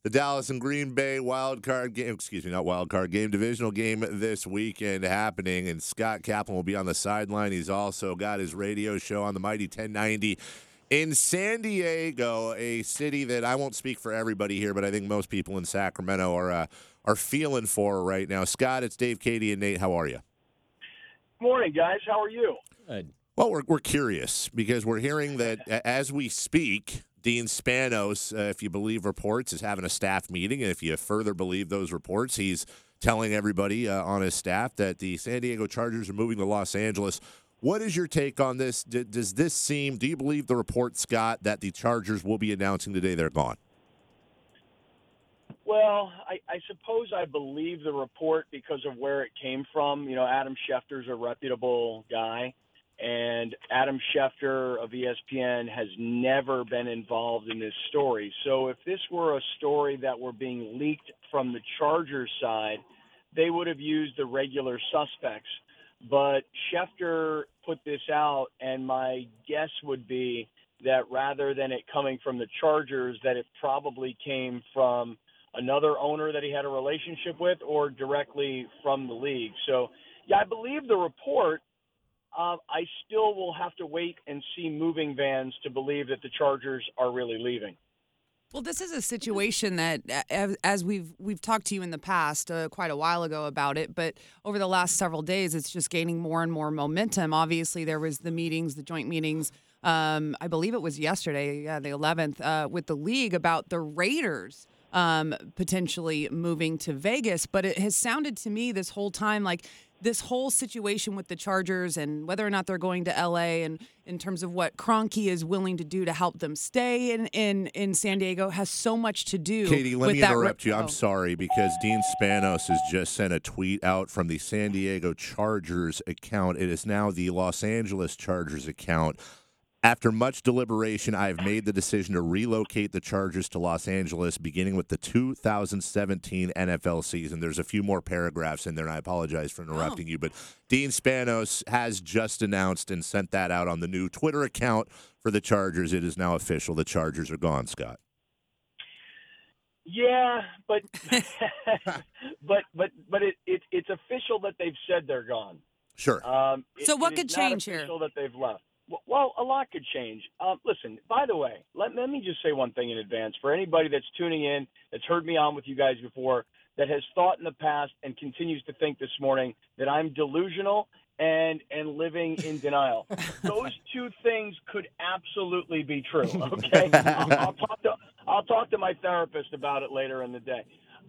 The Dallas and Green Bay game, divisional game this weekend happening, and Scott Kaplan will be on the sideline. He's also got his radio show on the Mighty 1090 in San Diego, a city that I won't speak for everybody here, but I think most people in Sacramento are feeling for right now. Scott, it's Dave, Katie, and Nate. How are you? Morning, guys. How are you? Good. Well, we're curious because we're hearing that as we speak, Dean Spanos, if you believe reports, is having a staff meeting. And if you further believe those reports, he's telling everybody on his staff that the San Diego Chargers are moving to Los Angeles. What is your take on this? Do you believe the report, Scott, that the Chargers will be announcing today they're gone? Well, I suppose I believe the report because of where it came from. You know, Adam Schefter's a reputable guy, and Adam Schefter of ESPN has never been involved in this story. So if this were a story that were being leaked from the Chargers side, they would have used the regular suspects. But Schefter put this out, and my guess would be that rather than it coming from the Chargers, that it probably came from another owner that he had a relationship with or directly from the league. So, yeah, I believe the report. I still will have to wait and see moving vans to believe that the Chargers are really leaving. Well, this is a situation that, as we've talked to you in the past, quite a while ago about it, but over the last several days, it's just gaining more and more momentum. Obviously, there was the meetings, the joint meetings. I believe it was yesterday, the 11th, with the league about the Raiders potentially moving to Vegas. But it has sounded to me this whole time like this whole situation with the Chargers and whether or not they're going to L.A. and in terms of what Kroenke is willing to do to help them stay in San Diego has so much to do. Katie, let with me that interrupt you. I'm sorry because Dean Spanos has just sent a tweet out from the San Diego Chargers account. It is now the Los Angeles Chargers account. After much deliberation, I have made the decision to relocate the Chargers to Los Angeles, beginning with the 2017 NFL season. There's a few more paragraphs in there, and I apologize for interrupting you. But Dean Spanos has just announced and sent that out on the new Twitter account for the Chargers. It is now official. The Chargers are gone, Scott. Yeah, but it's official that they've said they're gone. Sure. So what could change here? here? Official that they've left. Well, a lot could change. Listen, by the way, let me just say one thing in advance. For anybody that's tuning in, that's heard me on with you guys before, that has thought in the past and continues to think this morning that I'm delusional and living in denial. Those two things could absolutely be true, okay? I'll talk to my therapist about it later in the day.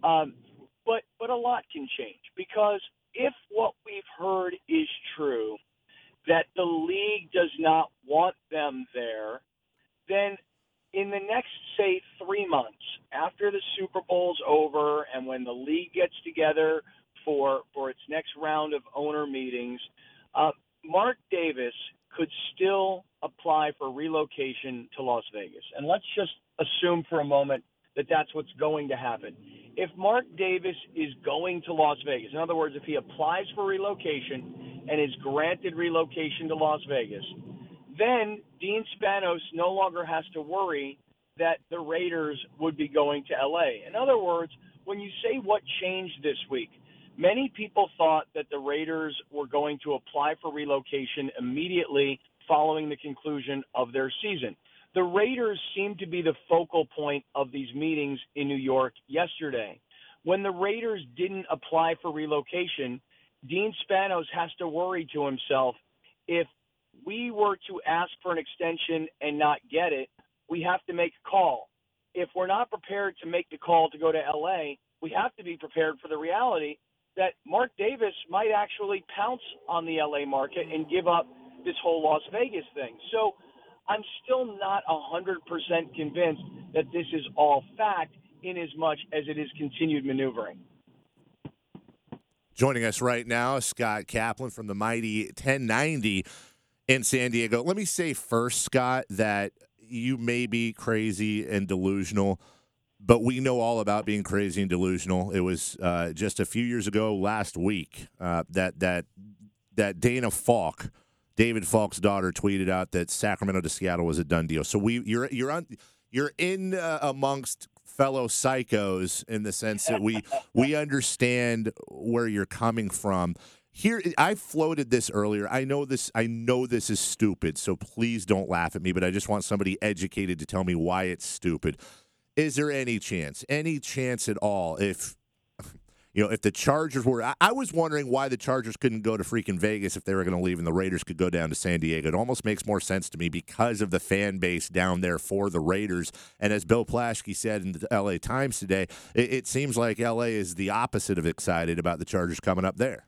But a lot can change because if what we've heard is true, that the league does not want them there, then in the next, say, 3 months, after the Super Bowl's over and when the league gets together for its next round of owner meetings, Mark Davis could still apply for relocation to Las Vegas. And let's just assume for a moment that that's what's going to happen. If Mark Davis is going to Las Vegas, in other words, if he applies for relocation and is granted relocation to Las Vegas, then Dean Spanos no longer has to worry that the Raiders would be going to L.A. In other words, when you say what changed this week, many people thought that the Raiders were going to apply for relocation immediately following the conclusion of their season. The Raiders seemed to be the focal point of these meetings in New York yesterday. When the Raiders didn't apply for relocation, Dean Spanos has to worry to himself, if we were to ask for an extension and not get it, we have to make a call. If we're not prepared to make the call to go to L.A., we have to be prepared for the reality that Mark Davis might actually pounce on the L.A. market and give up this whole Las Vegas thing. So I'm still not 100% convinced that this is all fact in as much as it is continued maneuvering. Joining us right now, Scott Kaplan from the Mighty 1090 in San Diego. Let me say first, Scott, that you may be crazy and delusional, but we know all about being crazy and delusional. It was just a few years ago, last week, that Dana Falk, David Falk's daughter, tweeted out that Sacramento to Seattle was a done deal. So you're in amongst fellow psychos in the sense that we understand where you're coming from. Here, I floated this earlier. I know this is stupid, so please don't laugh at me, but I just want somebody educated to tell me why it's stupid. Is there any chance at all, if the Chargers were, I was wondering why the Chargers couldn't go to freaking Vegas if they were going to leave and the Raiders could go down to San Diego. It almost makes more sense to me because of the fan base down there for the Raiders. And as Bill Plaschke said in the LA Times today, it seems like LA is the opposite of excited about the Chargers coming up there.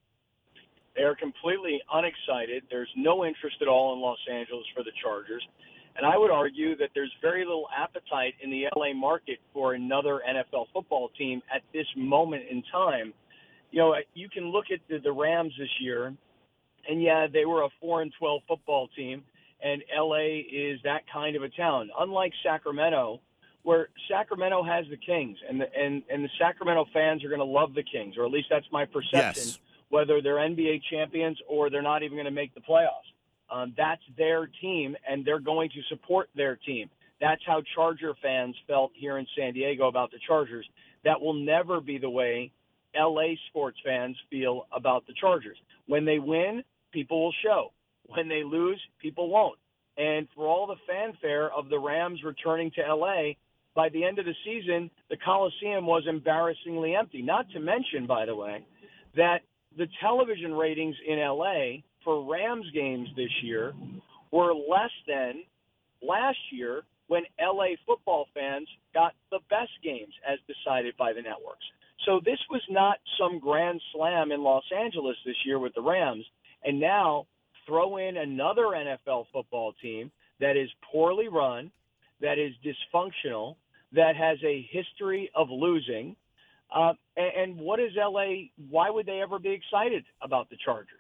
They're completely unexcited. There's no interest at all in Los Angeles for the Chargers. And I would argue that there's very little appetite in the LA market for another NFL football team at this moment in time. You can look at the Rams this year, and yeah, they were a 4-12 football team, and LA is that kind of a town. Unlike Sacramento, where Sacramento has the Kings, and the Sacramento fans are going to love the Kings, or at least that's my perception. Yes. Whether they're NBA champions or they're not even going to make the playoffs. That's their team, and they're going to support their team. That's how Charger fans felt here in San Diego about the Chargers. That will never be the way LA sports fans feel about the Chargers. When they win, people will show. When they lose, people won't. And for all the fanfare of the Rams returning to LA, by the end of the season, the Coliseum was embarrassingly empty. Not to mention, by the way, that the television ratings in LA for Rams games this year were less than last year when LA football fans got the best games as decided by the networks. So this was not some grand slam in Los Angeles this year with the Rams. And now throw in another NFL football team that is poorly run, that is dysfunctional, that has a history of losing. And what is LA? Why would they ever be excited about the Chargers?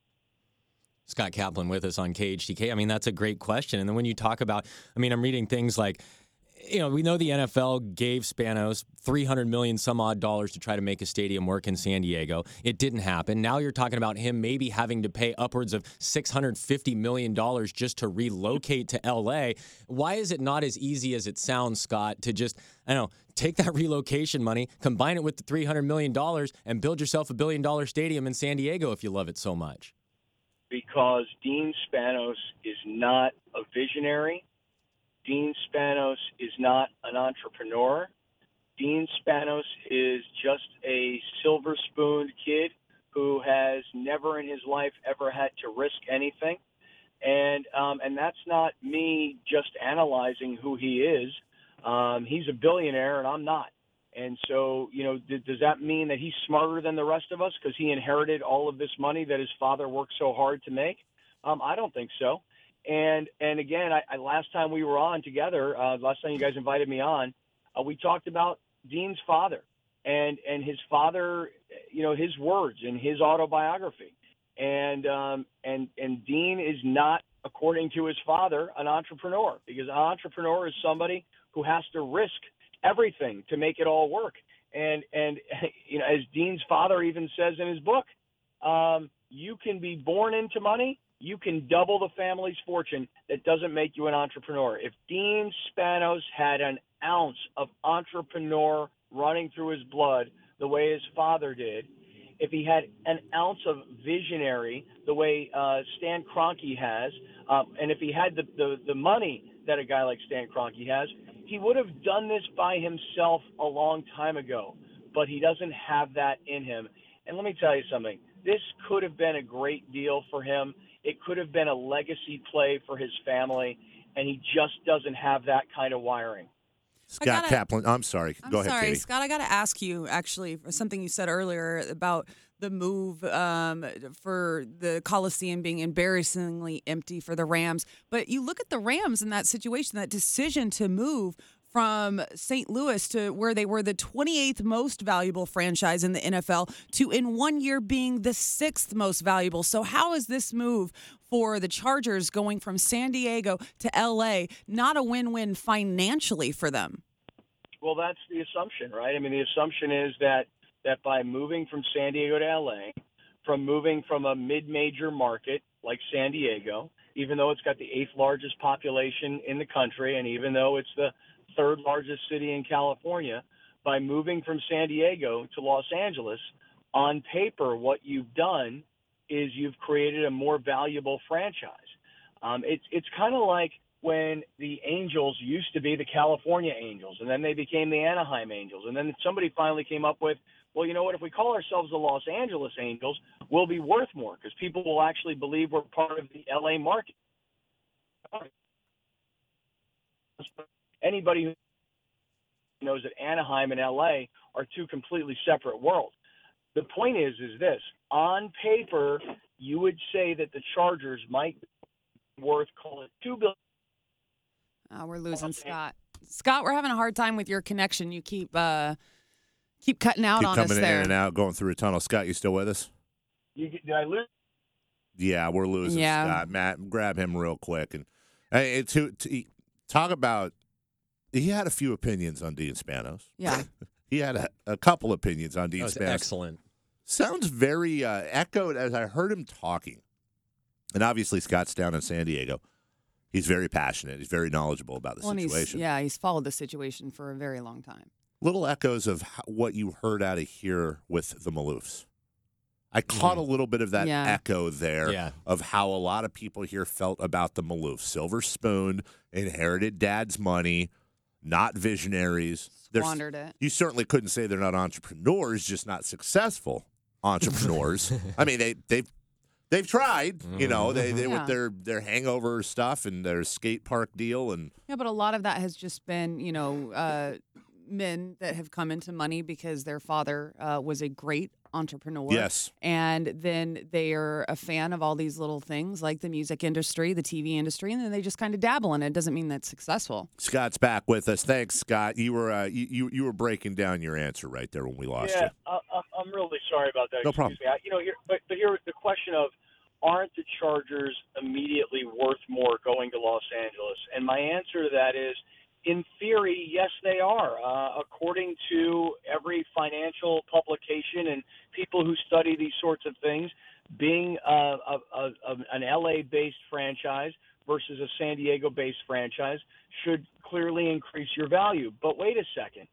Scott Kaplan with us on KHTK. I mean, that's a great question. And then when you talk about, I'm reading things like, we know the NFL gave Spanos $300 million some odd dollars to try to make a stadium work in San Diego. It didn't happen. Now you're talking about him maybe having to pay upwards of $650 million just to relocate to LA. Why is it not as easy as it sounds, Scott, to just, take that relocation money, combine it with the $300 million, and build yourself a $1 billion stadium in San Diego if you love it so much? Because Dean Spanos is not a visionary. Dean Spanos is not an entrepreneur. Dean Spanos is just a silver-spooned kid who has never in his life ever had to risk anything. And that's not me just analyzing who he is. He's a billionaire, and I'm not. And so, does that mean that he's smarter than the rest of us because he inherited all of this money that his father worked so hard to make? I don't think so. And again, I last time we were on together, last time you guys invited me on, we talked about Dean's father and his father, his words in his autobiography. And Dean is not, according to his father, an entrepreneur, because an entrepreneur is somebody who has to risk everything to make it all work. And as Dean's father even says in his book, you can be born into money. You can double the family's fortune. That doesn't make you an entrepreneur. If Dean Spanos had an ounce of entrepreneur running through his blood the way his father did, if he had an ounce of visionary the way Stan Kroenke has, and if he had the money that a guy like Stan Kroenke has, he would have done this by himself a long time ago. But he doesn't have that in him. And let me tell you something. This could have been a great deal for him. It could have been a legacy play for his family, and he just doesn't have that kind of wiring. Scott Kaplan, I'm sorry. Go ahead, Katie. Scott, I got to ask you, actually, for something you said earlier about the move for the Coliseum being embarrassingly empty for the Rams. But you look at the Rams in that situation, that decision to move from St. Louis to where they were the 28th most valuable franchise in the NFL to in 1 year being the 6th most valuable. So how is this move for the Chargers going from San Diego to LA not a win-win financially for them? Well, that's the assumption, right? I mean, the assumption is that by moving from San Diego to LA, from moving from a mid-major market like San Diego, even though it's got the 8th largest population in the country, and even though it's the third largest city in California, by moving from San Diego to Los Angeles. On paper, what you've done is you've created a more valuable franchise. It's kind of like when the Angels used to be the California Angels, and then they became the Anaheim Angels, and then somebody finally came up with, well, you know what? If we call ourselves the Los Angeles Angels, we'll be worth more because people will actually believe we're part of the LA market. Anybody who knows that Anaheim and LA are two completely separate worlds. The point is this: on paper, you would say that the Chargers might be worth, call it $2 billion. We're losing Scott. Scott, we're having a hard time with your connection. You keep cutting out Keep on us coming there. in and out, going through a tunnel. Scott, you still with us? Did I lose? Yeah, we're losing Scott. Matt, grab him real quick. And talk about, he had a few opinions on Dean Spanos. Yeah. He had a couple opinions on Dean That was Spanos. excellent. Sounds very echoed as I heard him talking. And obviously, Scott's down in San Diego. He's very passionate. He's very knowledgeable about the situation. He's followed the situation for a very long time. Little echoes of what you heard out of here with the Maloofs. I caught a little bit of that echo there of how a lot of people here felt about the Maloofs. Silver spoon, inherited dad's money, not visionaries. Squandered it. You certainly couldn't say they're not entrepreneurs, just not successful entrepreneurs. I mean, they've tried, you know, they with their hangover stuff and their skate park deal. And yeah, but a lot of that has just been, you know, men that have come into money because their father was a great entrepreneur. Yes. And then they are a fan of all these little things like the music industry, the TV industry, and then they just kind of dabble in it. It doesn't mean that's successful. Scott's back with us. Thanks, Scott. You were you were breaking down your answer right there when we lost you. I'm really sorry about that. No problem. But here the question of, aren't the Chargers immediately worth more going to Los Angeles? And my answer to that is, in theory, yes, they are. According to every financial publication and people who study these sorts of things, being an LA-based franchise versus a San Diego-based franchise should clearly increase your value. But wait a second.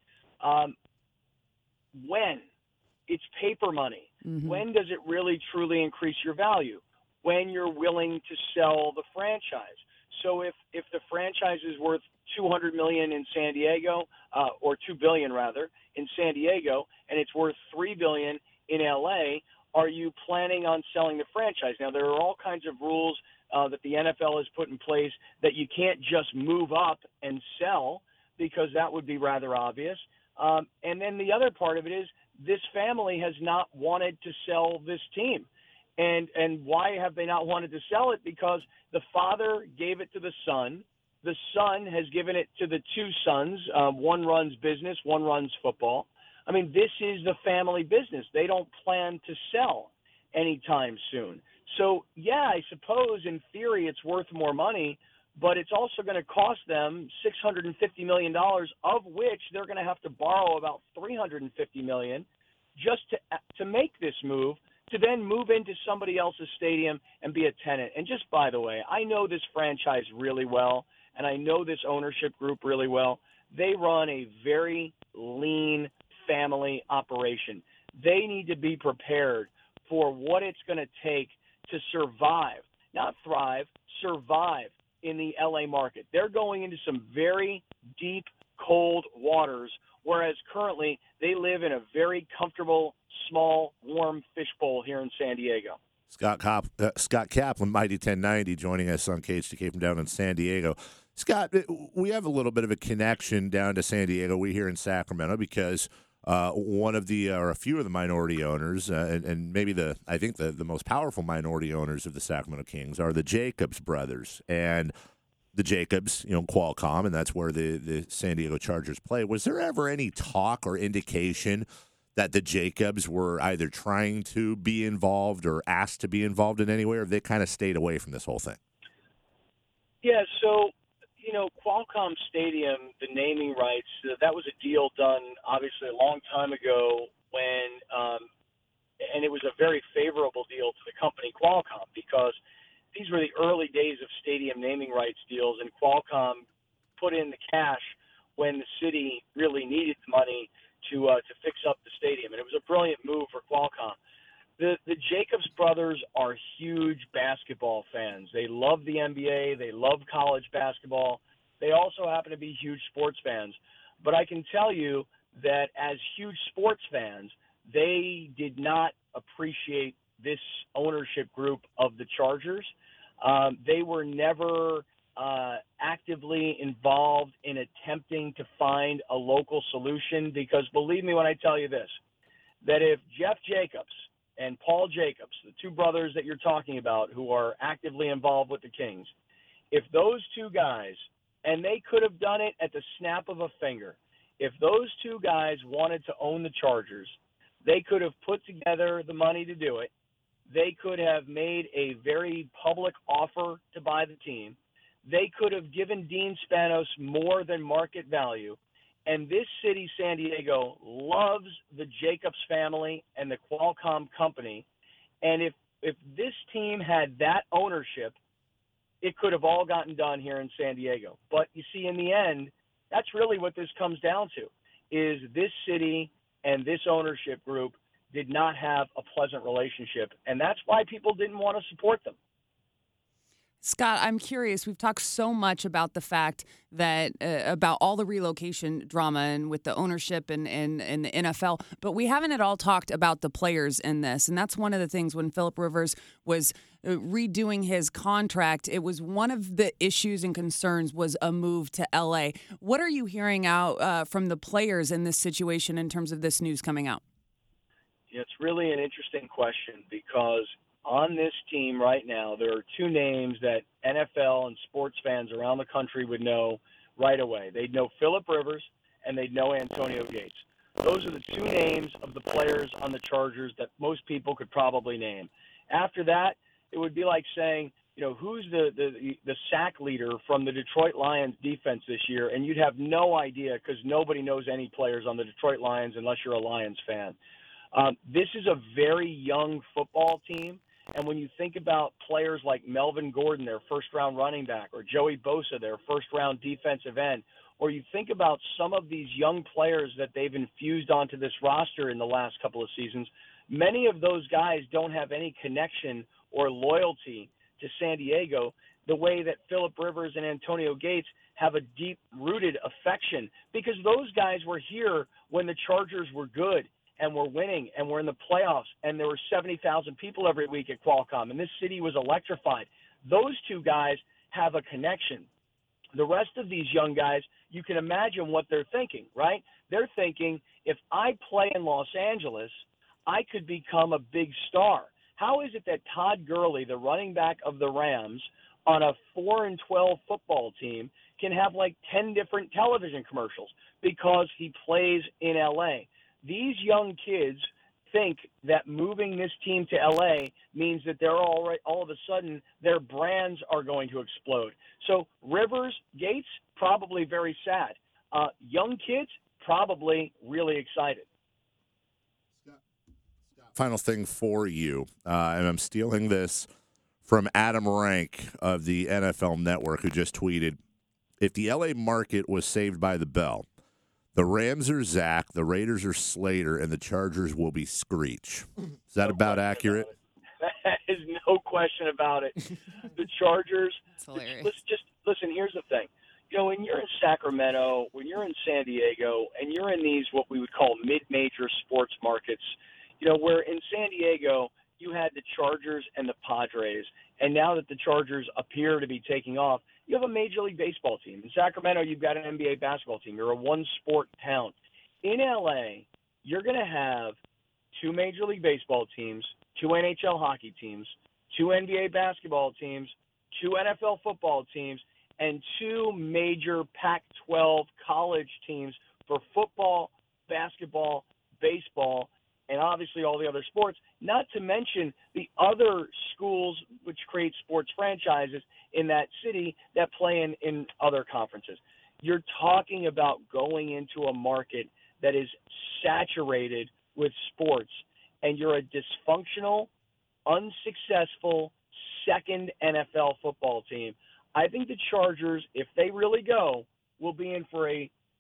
When? It's paper money. Mm-hmm. When does it really, truly increase your value? When you're willing to sell the franchise. So if the franchise is worth $200 million in San Diego, or $2 billion rather, in San Diego, and it's worth $3 billion in LA, are you planning on selling the franchise? Now, there are all kinds of rules that the NFL has put in place that you can't just move up and sell, because that would be rather obvious. And then the other part of it is, this family has not wanted to sell this team. And why have they not wanted to sell it? Because the father gave it to the son. The son has given it to the two sons. One runs business, one runs football. I mean, this is the family business. They don't plan to sell anytime soon. So, yeah, I suppose in theory it's worth more money, but it's also going to cost them $650 million, of which they're going to have to borrow about $350 million just to make this move, to then move into somebody else's stadium and be a tenant. And just by the way, I know this franchise really well, and I know this ownership group really well. They run a very lean family operation. They need to be prepared for what it's going to take to survive, not thrive, survive in the LA market. They're going into some very deep, cold waters, whereas currently they live in a very comfortable, small, warm fishbowl here in San Diego. Scott Kaplan, Mighty 1090, joining us on KHTK from down in San Diego. Scott, we have a little bit of a connection down to San Diego. We here in Sacramento because one of the or a few of the minority owners, and maybe the most powerful minority owners of the Sacramento Kings are the Jacobs brothers. And the Jacobs, Qualcomm, and that's where the San Diego Chargers play. Was there ever any talk or indication that the Jacobs were either trying to be involved or asked to be involved in any way, or have they kind of stayed away from this whole thing? Yeah, so, Qualcomm Stadium, the naming rights, that was a deal done, obviously, a long time ago when and it was a very favorable deal to the company Qualcomm, because these were the early days of stadium naming rights deals, and Qualcomm put in the cash when the city really needed the money to fix up the stadium. And it was a brilliant move for Qualcomm. The Jacobs brothers are huge basketball fans. They love the NBA. They love college basketball. They also happen to be huge sports fans. But I can tell you that as huge sports fans, they did not appreciate this ownership group of the Chargers. They were never actively involved in attempting to find a local solution, because believe me when I tell you this, that if Jeff Jacobs and Paul Jacobs, the two brothers that you're talking about who are actively involved with the Kings, if those two guys, and they could have done it at the snap of a finger, if those two guys wanted to own the Chargers, they could have put together the money to do it. They could have made a very public offer to buy the team. They could have given Dean Spanos more than market value. And this city, San Diego, loves the Jacobs family and the Qualcomm company. And if this team had that ownership, it could have all gotten done here in San Diego. But you see, in the end, that's really what this comes down to, is this city and this ownership group did not have a pleasant relationship. And that's why people didn't want to support them. Scott, I'm curious. We've talked so much about the fact that about all the relocation drama and with the ownership and the NFL, but we haven't at all talked about the players in this. And that's one of the things when Philip Rivers was redoing his contract, it was one of the issues and concerns was a move to LA. What are you hearing out from the players in this situation in terms of this news coming out? It's really an interesting question, because on this team right now, there are two names that NFL and sports fans around the country would know right away. They'd know Philip Rivers and they'd know Antonio Gates. Those are the two names of the players on the Chargers that most people could probably name. After that, it would be like saying, you know, who's the sack leader from the Detroit Lions defense this year, and you'd have no idea, because nobody knows any players on the Detroit Lions unless you're a Lions fan. This is a very young football team. And when you think about players like Melvin Gordon, their first-round running back, or Joey Bosa, their first-round defensive end, or you think about some of these young players that they've infused onto this roster in the last couple of seasons, many of those guys don't have any connection or loyalty to San Diego the way that Philip Rivers and Antonio Gates have a deep-rooted affection, because those guys were here when the Chargers were good and we're winning, and we're in the playoffs, and there were 70,000 people every week at Qualcomm, and this city was electrified. Those two guys have a connection. The rest of these young guys, you can imagine what they're thinking, right? They're thinking, if I play in Los Angeles, I could become a big star. How is it that Todd Gurley, the running back of the Rams, on a 4-12 football team, can have like 10 different television commercials? Because he plays in L.A. These young kids think that moving this team to LA means that they're all of a sudden their brands are going to explode. So Rivers, Gates, probably very sad. Young kids, probably really excited. Final thing for you, and I'm stealing this from Adam Rank of the NFL Network, who just tweeted, if the LA market was saved by the bell, the Rams are Zach, the Raiders are Slater, and the Chargers will be Screech. Is that about accurate? That is no question about it. The Chargers, just listen, here's the thing. You know, when you're in Sacramento, when you're in San Diego, and you're in these what we would call mid-major sports markets, you know, where in San Diego you had the Chargers and the Padres, and now that the Chargers appear to be taking off, you have a Major League Baseball team. In Sacramento, you've got an NBA basketball team. You're a one-sport town. In L.A., you're going to have two Major League Baseball teams, two NHL hockey teams, two NBA basketball teams, two NFL football teams, and two major Pac-12 college teams for football, basketball, baseball, and obviously all the other sports, not to mention the other schools which create sports franchises in that city that play in other conferences. You're talking about going into a market that is saturated with sports, and you're a dysfunctional, unsuccessful second NFL football team. I think the Chargers, if they really go, will be in for a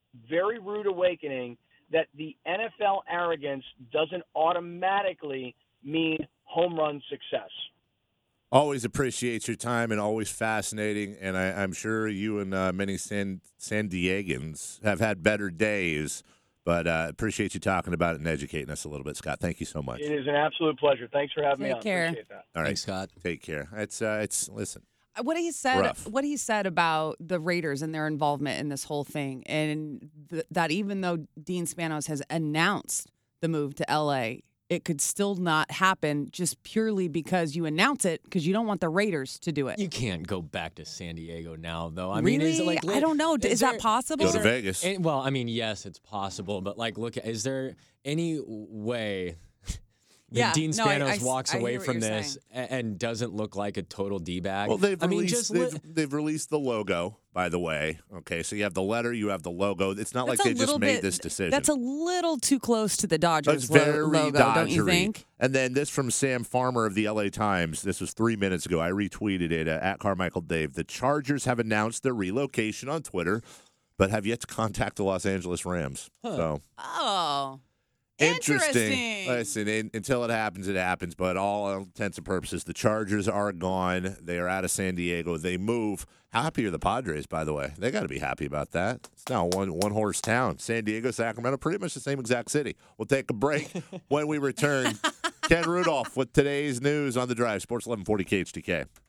very rude awakening that the NFL arrogance doesn't automatically mean home run success. Always appreciate your time and always fascinating. And I'm sure you and many San Diegans have had better days, but appreciate you talking about it and educating us a little bit, Scott. Thank you so much. It is an absolute pleasure. Thanks for having me on. Take care. Appreciate that. All right, Thanks, Scott. Take care. It's listen. What he said, Rough. what he said about the Raiders and their involvement in this whole thing, and that even though Dean Spanos has announced the move to LA, it could still not happen just purely because you announce it because you don't want the Raiders to do it. You can't go back to San Diego now, though. I Really? mean, is it like I don't know. Is that there- possible? Go to is there- Vegas. Well, I mean, yes, it's possible, but like, look, is there any way that Yeah, Dean no, I- Spanos I- walks I hear away what from you're this and doesn't look like a total D-bag? Well, they've I mean, released just they've released the logo, by the way. Okay, so you have the letter, you have the logo. It's not like That's a they just little made bit- this decision. That's a little too close to the Dodgers It's very logo, don't you Dodgery. think? And then this from Sam Farmer of the LA Times. This was 3 minutes ago. I retweeted it at Carmichael Dave. The Chargers have announced their relocation on Twitter, but have yet to contact the Los Angeles Rams. So Oh. interesting. Interesting. Listen, until it happens. But all intents and purposes, the Chargers are gone. They are out of San Diego. They move. How happy are the Padres, by the way? They got to be happy about that. It's now one horse town. San Diego, Sacramento, pretty much the same exact city. We'll take a break. When we return, Ken Rudolph with today's news on The Drive. Sports 1140 KHTK.